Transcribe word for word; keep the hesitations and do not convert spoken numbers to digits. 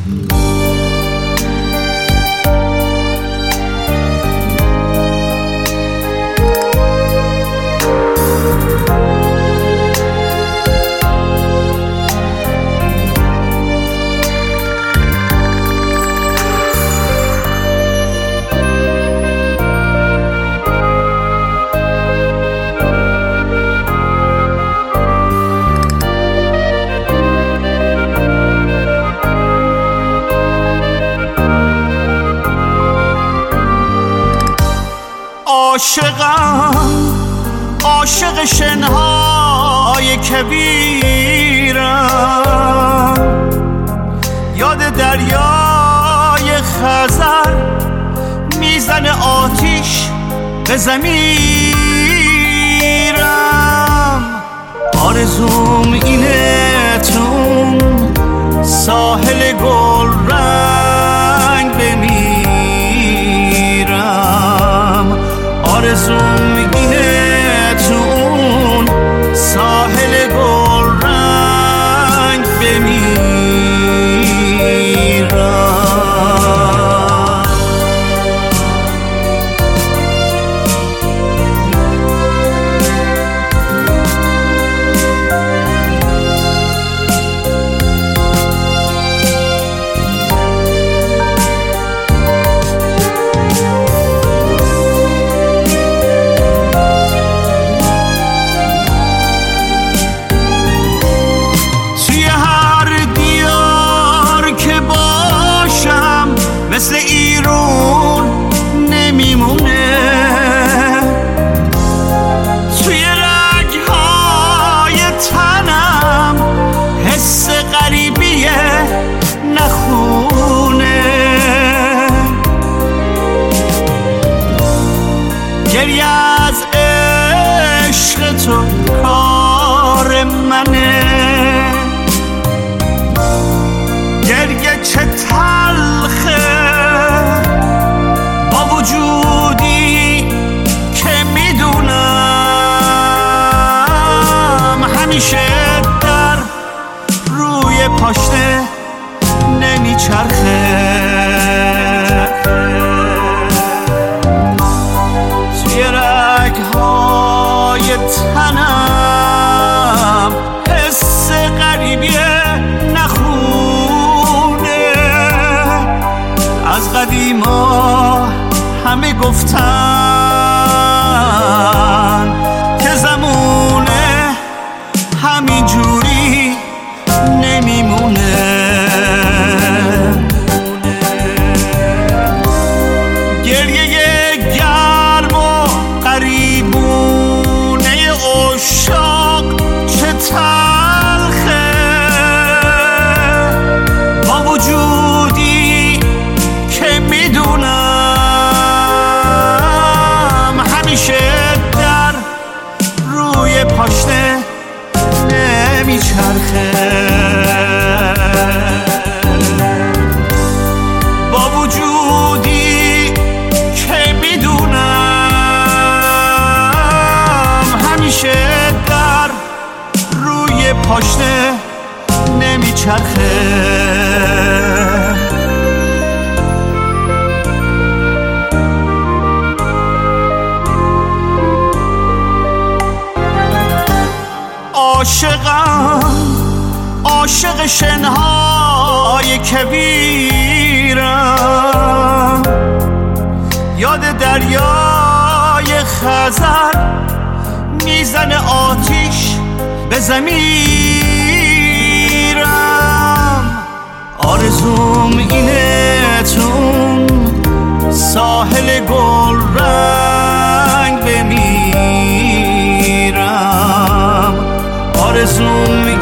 عاشقم، عاشق شنهای کبیرم، یاد دریای خزر میزنه آتیش به ضمیرم. آرزوم اینه تون ساحل گل رنگ بمیرم. آرزوم اینه تون ساحل گل رنگ بمیرم. مثل ایرون نمیمونه، توی رگهای تنم حس غریبیه نخونه. گریه از عشق تو کار منه، گریه چه تلخه با وجودی که میدونم همیشه در روی پاشنه نمیچرخه. توی رگهای تنم حس غریبیه نخونه. از قدیما همه گفتن که زمونه همین جوری نمیمونه. گریه گرم و قریبونه عشاق چه تلخه با وجودی که میدونم همیشه در روی پاشنه نمیچرخه. با وجودی که میدونم همیشه در روی پاشنه نمیچرخه. عاشقم، عاشق شنهای کبیرم، یاد دریای خزر میزنه آتیش به ضمیرم. آرزوم اینه تون ساحل گل رنگ بمیرم. آرزوم